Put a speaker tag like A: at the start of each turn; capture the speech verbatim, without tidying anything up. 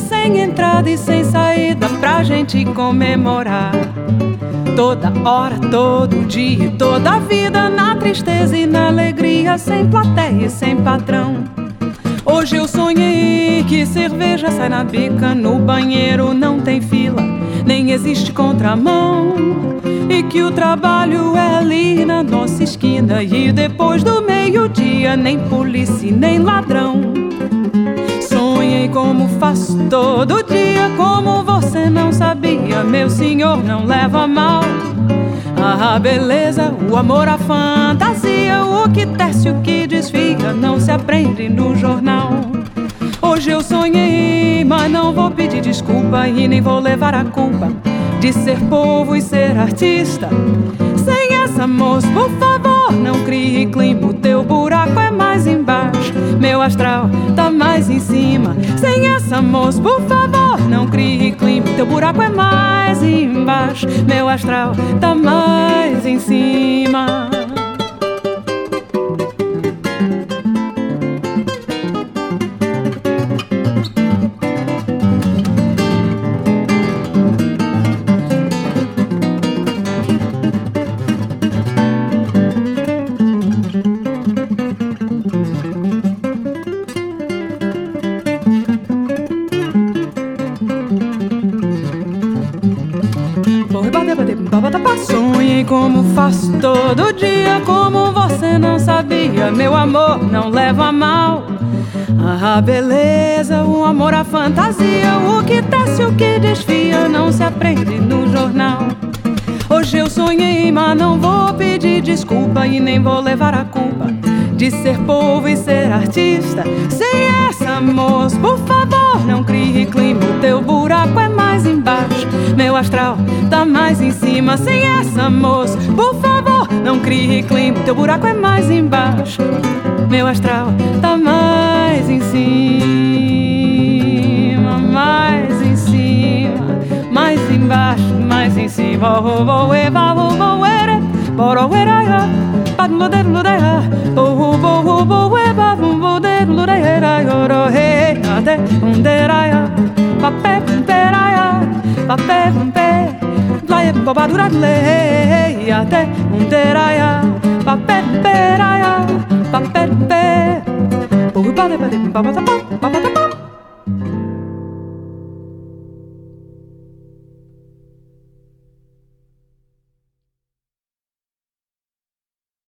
A: sem entrada e sem saída pra gente comemorar. Toda hora, todo dia e toda a vida, na tristeza e na alegria, sem plateia e sem patrão. Hoje eu sonhei que cerveja sai na bica, no banheiro não tem fila, nem existe contramão, e que o trabalho é ali na nossa esquina, e depois do meio-dia nem polícia nem ladrão. Sonhei como faço todo dia, como você não sabia, meu senhor, não leva mal. A beleza, o amor, a fantasia, o que tece, o que desfia, não se aprende no jornal. Hoje eu sonhei, mas não vou pedir desculpa e nem vou levar a culpa de ser povo e ser artista. Sem essa, moço, por favor, não crie clima, o teu buraco é mais embaixo, meu astral tá mais em cima. Sem essa, moço, por favor, não crie clima, o teu buraco é mais embaixo, meu astral tá mais em cima. Sonhei como faço todo dia, como você não sabia, meu amor, não leva a mal. A beleza, o amor, a fantasia, o que tece, o que desfia, não se aprende no jornal. Hoje eu sonhei, mas não vou pedir desculpa e nem vou levar a culpa de ser povo e ser artista. Sem essa, moço, por favor, não crie clima, o teu buraco é mais embaixo, meu astral tá mais em cima. Sem essa, moço, por favor, não crie clima, o teu buraco é mais embaixo, meu astral tá mais em cima, mais em cima, mais embaixo, mais em cima. Oh, oh, oh, eva, oh, oh, ere, boro, era, padluder, ludera, oh, oh, oh, oh, eva, buder, ludera, oro, hey, ate, underaya, pape, peraya, pape, pumpe, laie, bobadura, le, ate, underaya, pape, peraya, pape, pe, oh, pade, pade, papa, papa, papa.